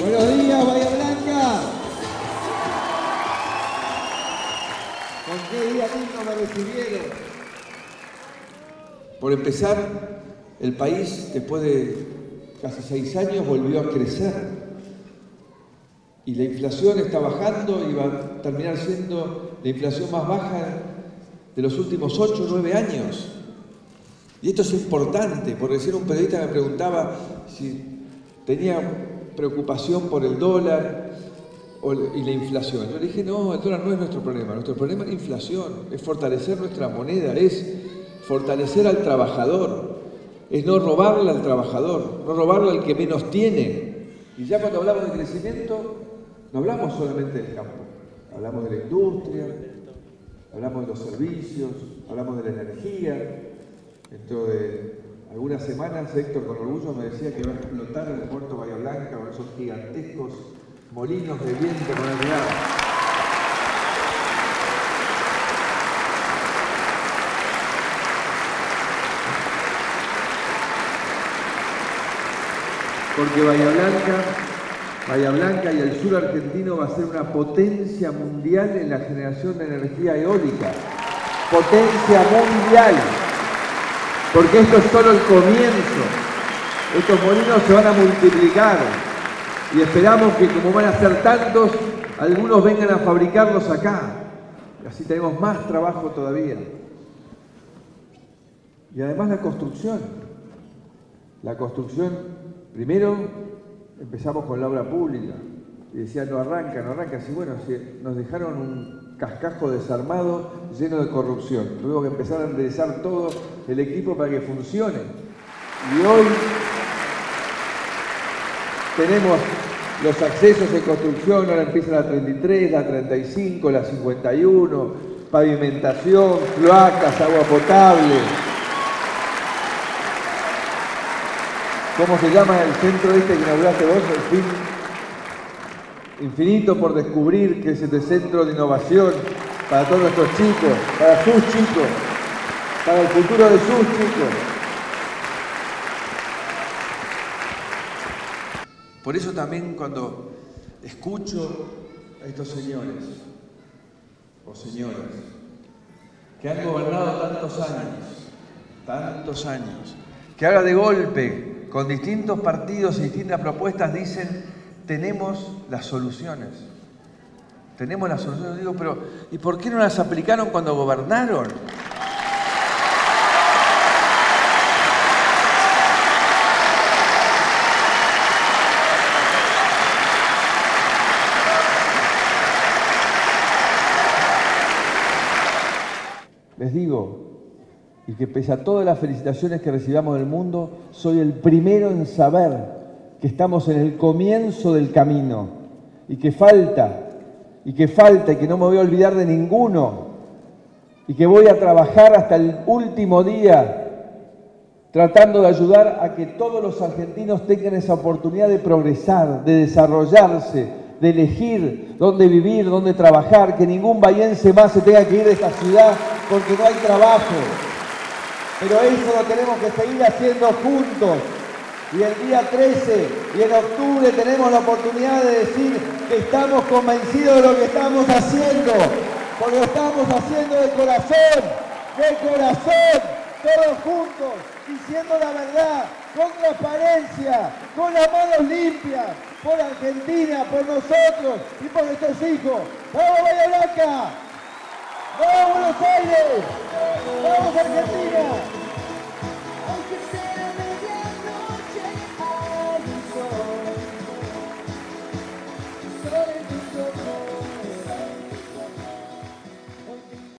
Buenos días, Bahía Blanca. ¿Con qué día lindo me recibieron? Por empezar, el país, después de casi 6 años, volvió a crecer. Y la inflación está bajando y va a terminar siendo la inflación más baja de los últimos 8 o 9 años. Y esto es importante, porque recién un periodista me preguntaba si tenía preocupación por el dólar y la inflación. Yo le dije, no, el dólar no es nuestro problema es la inflación, es fortalecer nuestra moneda, es fortalecer al trabajador, es no robarle al trabajador, no robarle al que menos tiene. Y ya cuando hablamos de crecimiento, no hablamos solamente del campo, hablamos de la industria, hablamos de los servicios, hablamos de la energía. Dentro de algunas semanas, Héctor con orgullo me decía que va a explotar el puerto Bahía Blanca con esos gigantescos molinos de viento con el agua. Porque Bahía Blanca y el sur argentino va a ser una potencia mundial en la generación de energía eólica. Potencia mundial. Porque esto es solo el comienzo. Estos molinos se van a multiplicar y esperamos que, como van a ser tantos, algunos vengan a fabricarlos acá. Y así tenemos más trabajo todavía. Y además la construcción. La construcción, primero empezamos con la obra pública. Y decían, no arranca. Sí, bueno, nos dejaron un cascajo desarmado lleno de corrupción. Tuvimos que empezar a enderezar todo el equipo para que funcione. Y hoy tenemos los accesos de construcción, ahora empieza la 33, la 35, la 51, pavimentación, cloacas, agua potable. ¿Cómo se llama el centro este que inauguraste vos? El fin infinito por descubrir, que es este centro de innovación para todos nuestros chicos, para sus chicos, para el futuro de sus chicos. Por eso también cuando escucho a estos señores o señoras que han gobernado tantos años, que ahora de golpe, con distintos partidos y distintas propuestas, dicen: tenemos las soluciones. Tenemos las soluciones. Digo, pero ¿y por qué no las aplicaron cuando gobernaron? Les digo, y que pese a todas las felicitaciones que recibamos del mundo, soy el primero en saber que estamos en el comienzo del camino y que falta, y que no me voy a olvidar de ninguno, y que voy a trabajar hasta el último día tratando de ayudar a que todos los argentinos tengan esa oportunidad de progresar, de desarrollarse, de elegir dónde vivir, dónde trabajar, que ningún bahiense más se tenga que ir de esta ciudad porque no hay trabajo. Pero eso lo tenemos que seguir haciendo juntos. Y el día 13 y en octubre tenemos la oportunidad de decir que estamos convencidos de lo que estamos haciendo, porque lo estamos haciendo de corazón, todos juntos, diciendo la verdad, con transparencia, con las manos limpias, por Argentina, por nosotros y por nuestros hijos. ¡Vamos Bahía Blanca! ¡Vamos Buenos Aires! ¡Vamos Argentina!